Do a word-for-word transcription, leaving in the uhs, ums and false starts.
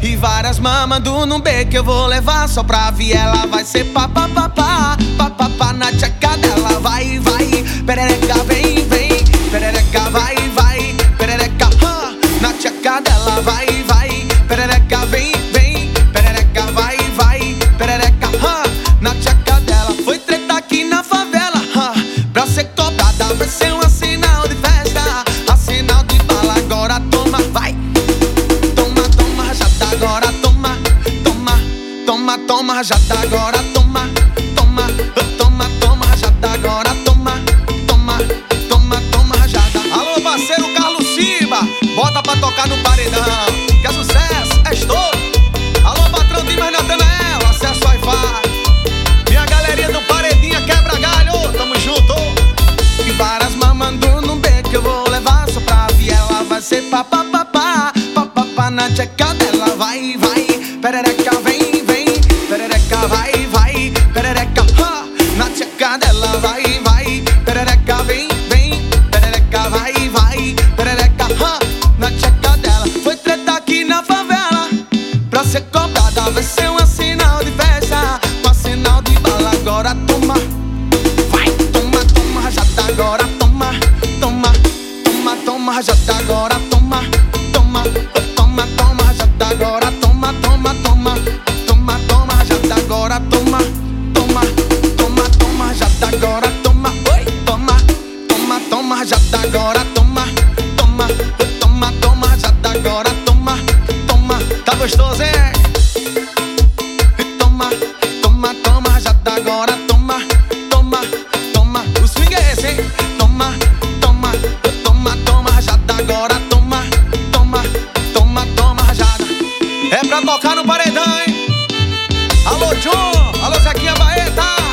E várias mamando num beco que eu vou levar só pra viela. Vai ser papapá, papapá na tcheca dela. Vai, vai, perereca, vem, vem. Perereca, vai, vai, perereca, huh, na tcheca dela. Vai, vai, perereca, vem, vem. Perereca, vai, vai, perereca, huh, na tcheca dela. Foi treta aqui na favela, huh, pra ser cobrada. Vai ser um sinal de festa, a sinal de bala. Agora toma, vai. Toma, toma, rajada. Agora toma, toma, toma, toma, rajada. Agora toma, toma, toma, toma, rajada. Agora toma, toma, toma, toma, rajada. Alô, parceiro Carlos Ciba, bota pra tocar no paredão, que é sucesso, é estouro. Alô, patrão Dimas Natanael, acesso Wi-Fi. Minha galerinha do Paredinha quebra galho, tamo junto. E várias mamando num beco que eu vou levar só pra viela. Vai ser papapá, papapá na tcheca dela. Vai, vai, perereca, vem, vem. Perereca, vai, vai, perereca, ha, na tcheca dela. Vai, vai, perereca, vem, vem. Perereca, vai, vai, perereca, ha, na tcheca dela. Foi treta aqui na favela, pra ser cobrada. Vai ser um sinal de festa, com sinal de bala. Agora toma, vai, toma, toma, rajada. Agora toma, toma, toma, toma, rajada. Agora toma, toma, toma, toma, rajada. Agora toma, toma, toma, toma, toma, rajada. Agora toma, toma, toma, toma, rajada. Agora toma, oi, toma, toma, toma, rajada. Agora toma, toma, toma, toma, rajada. Agora toma, toma, tá gostoso, hein? Toma, toma, toma, rajada. Agora toma, toma, toma. O swing é esse, hein? Toma, toma, toma, toma, rajada. Agora toma, toma, toma, toma, rajada. É pra tocar no paredão, hein? Alô, John, alô, Zequinha Baeta.